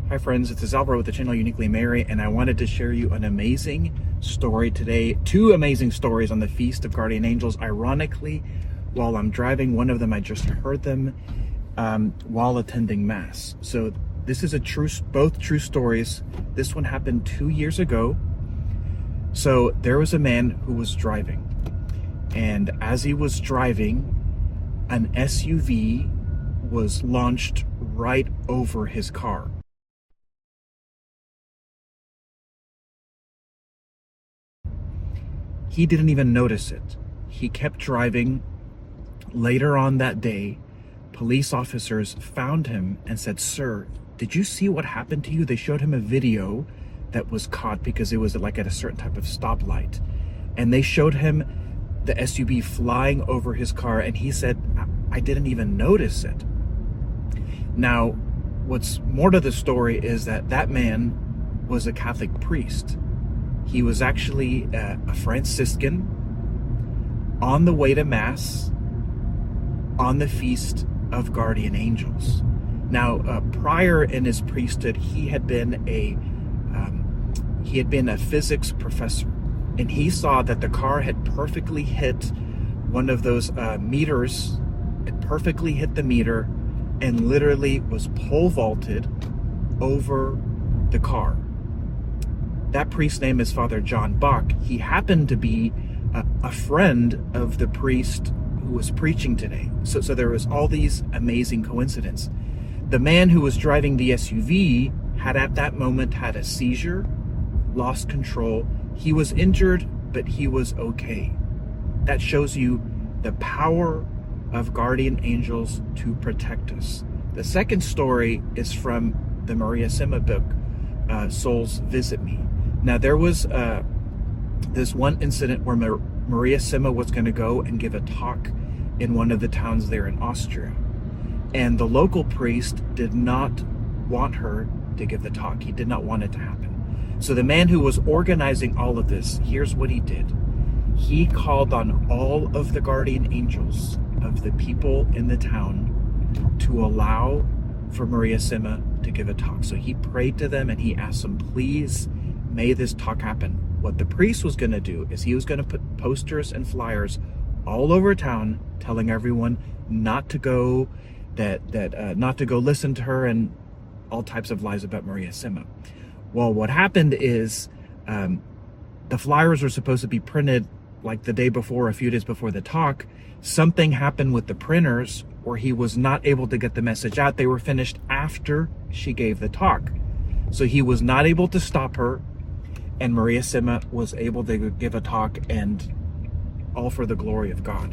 Hi friends, it's Alvaro with the channel Uniquely Mary, and I wanted to share you an amazing story today. Two amazing stories on the Feast of Guardian Angels. Ironically, while I'm driving, one of them I just heard them while attending Mass. So this is both true stories. This one happened 2 years ago. So there was a man who was driving, and as he was driving, an SUV was launched right over his car. He didn't even notice it. He kept driving. Later on that day, police officers found him and said, "Sir, did you see what happened to you?" They showed him a video that was caught because it was like at a certain type of stoplight. And they showed him the SUV flying over his car, and he said, "I didn't even notice it." Now, what's more to the story is that man was a Catholic priest. He was actually a Franciscan on the way to Mass on the Feast of Guardian Angels. Now, prior in his priesthood, he had been a physics professor, and he saw that the car had perfectly hit one of those meters. It perfectly hit the meter and literally was pole vaulted over the car. That priest's name is Father John Bach. He happened to be a friend of the priest who was preaching today. So there was all these amazing coincidences. The man who was driving the SUV had at that moment had a seizure, lost control. He was injured, but he was okay. That shows you the power of guardian angels to protect us. The second story is from the Maria Sima book, Souls Visit Me. Now, there was this one incident where Maria Sima was going to go and give a talk in one of the towns there in Austria. And the local priest did not want her to give the talk. He did not want it to happen. So the man who was organizing all of this, here's what he did. He called on all of the guardian angels of the people in the town to allow for Maria Sima to give a talk. So he prayed to them and he asked them, please, may this talk happen. What the priest was going to do is he was going to put posters and flyers all over town telling everyone not to go, not to go listen to her, and all types of lies about Maria Sima. Well, what happened is the flyers were supposed to be printed like the day before, a few days before the talk. Something happened with the printers where he was not able to get the message out. They were finished after she gave the talk. So he was not able to stop her, and Maria Sima was able to give a talk, and all for the glory of God.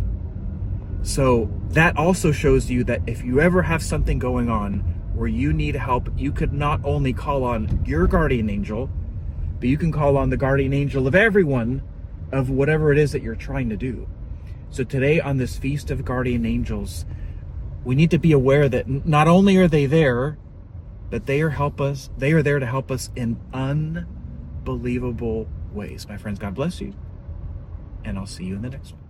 So that also shows you that if you ever have something going on where you need help, you could not only call on your guardian angel, but you can call on the guardian angel of everyone, of whatever it is that you're trying to do. So today, on this Feast of Guardian Angels, we need to be aware that not only are they there, but they are there to help us in unbelievable ways. My friends, God bless you, and I'll see you in the next one.